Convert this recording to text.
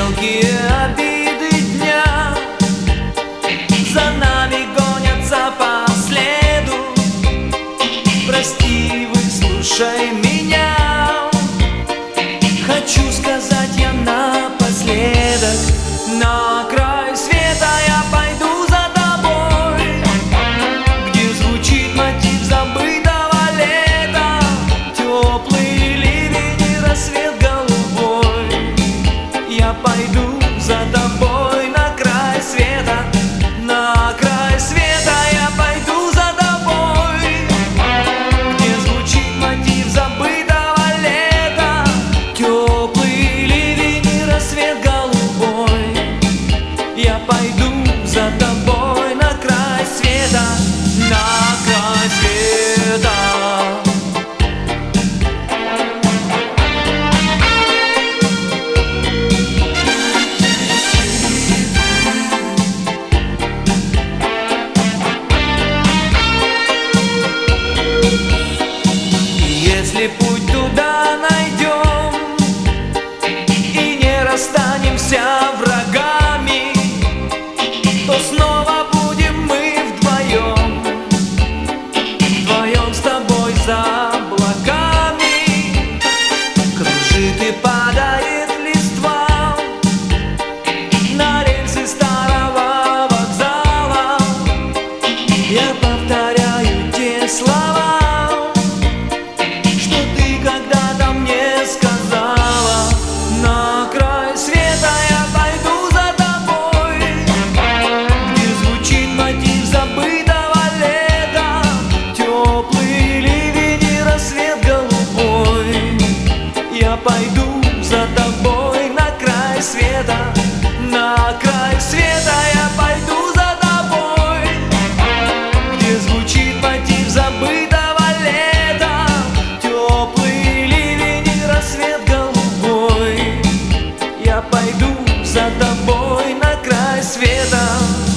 Мелкие обиды дня за нами гонятся по следу. Прости, выслушай меня. Хочу сказать я напоследок: на край света я пойду за тобой, где звучит мотив забытого лета, теплый ливень и рассвет голубой. Я пойду за тобой на край света, на край света я пойду за тобой, где звучит мотив забытого лета, теплый ливень и рассвет голубой. Я пойду за тобой на край света, на край света. Если путь туда найдем и не расстанемся врагами, то снова будем мы вдвоем, вдвоем с тобой за облаками. Кружит и падает листва на рельсы старого вокзала. Я повторяю те слова, что ты когда-то мне сказала. На край света я пойду за тобой, где звучит мотив забытого лета, теплый ливень и рассвет голубой. Я пойду за тобой на край света, на край света я пойду за тобой, где звучит мотив забытого лета, теплый ливень и рассвет голубой. Я пойду за тобой на край света.